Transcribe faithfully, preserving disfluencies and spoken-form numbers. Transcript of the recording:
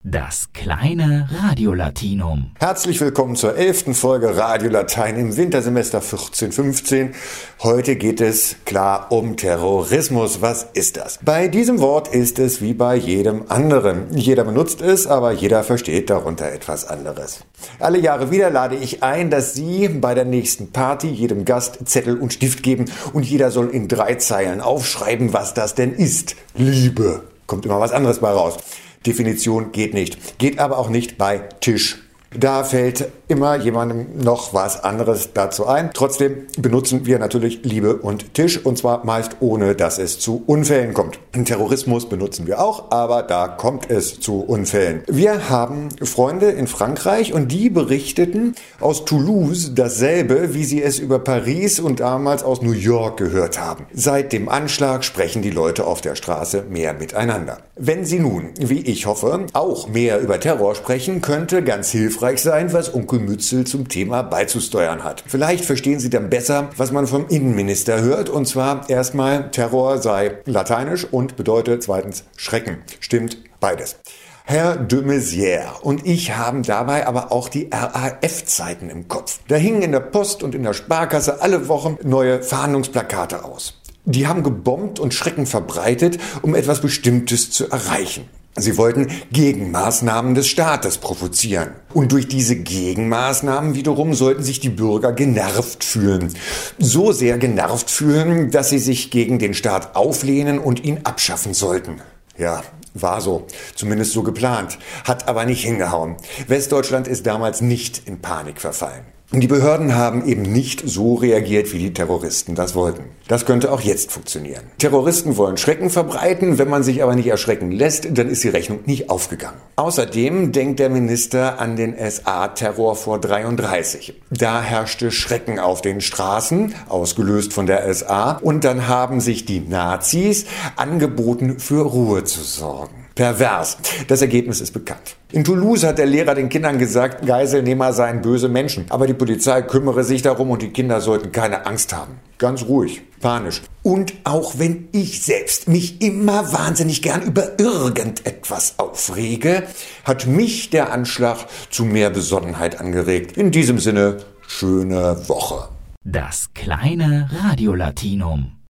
Das kleine Radiolatinum. Herzlich willkommen zur elften Folge Radio Latein im Wintersemester vierzehn fünfzehn. Heute geht es klar um Terrorismus. Was ist das? Bei diesem Wort ist es wie bei jedem anderen. Jeder benutzt es, aber jeder versteht darunter etwas anderes. Alle Jahre wieder lade ich ein, dass Sie bei der nächsten Party jedem Gast Zettel und Stift geben und jeder soll in drei Zeilen aufschreiben, was das denn ist. Liebe. Kommt immer was anderes bei raus. Definition geht nicht. Geht aber auch nicht bei Tisch. Da fällt immer jemandem noch was anderes dazu ein. Trotzdem benutzen wir natürlich Liebe und Tisch, und zwar meist ohne, dass es zu Unfällen kommt. Terrorismus benutzen wir auch, aber da kommt es zu Unfällen. Wir haben Freunde in Frankreich und die berichteten aus Toulouse dasselbe, wie sie es über Paris und damals aus New York gehört haben. Seit dem Anschlag sprechen die Leute auf der Straße mehr miteinander. Wenn sie nun, wie ich hoffe, auch mehr über Terror sprechen, könnte ganz hilfreich sein, was Onkel Mützel zum Thema beizusteuern hat. Vielleicht verstehen Sie dann besser, was man vom Innenminister hört, und zwar erstmal, Terror sei lateinisch und bedeutet zweitens Schrecken. Stimmt beides. Herr de Maizière und ich haben dabei aber auch die R A F-Zeiten im Kopf. Da hingen in der Post und in der Sparkasse alle Wochen neue Fahndungsplakate aus. Die haben gebombt und Schrecken verbreitet, um etwas Bestimmtes zu erreichen. Sie wollten Gegenmaßnahmen des Staates provozieren. Und durch diese Gegenmaßnahmen wiederum sollten sich die Bürger genervt fühlen. So sehr genervt fühlen, dass sie sich gegen den Staat auflehnen und ihn abschaffen sollten. Ja, war so. Zumindest so geplant. Hat aber nicht hingehauen. Westdeutschland ist damals nicht in Panik verfallen. Die Behörden haben eben nicht so reagiert, wie die Terroristen das wollten. Das könnte auch jetzt funktionieren. Terroristen wollen Schrecken verbreiten, wenn man sich aber nicht erschrecken lässt, dann ist die Rechnung nicht aufgegangen. Außerdem denkt der Minister an den S A-Terror vor dreiunddreißig. Da herrschte Schrecken auf den Straßen, ausgelöst von der S A, und dann haben sich die Nazis angeboten, für Ruhe zu sorgen. Pervers. Das Ergebnis ist bekannt. In Toulouse hat der Lehrer den Kindern gesagt, Geiselnehmer seien böse Menschen. Aber die Polizei kümmere sich darum und die Kinder sollten keine Angst haben. Ganz ruhig, panisch. Und auch wenn ich selbst mich immer wahnsinnig gern über irgendetwas aufrege, hat mich der Anschlag zu mehr Besonnenheit angeregt. In diesem Sinne, schöne Woche. Das kleine Radiolatinum.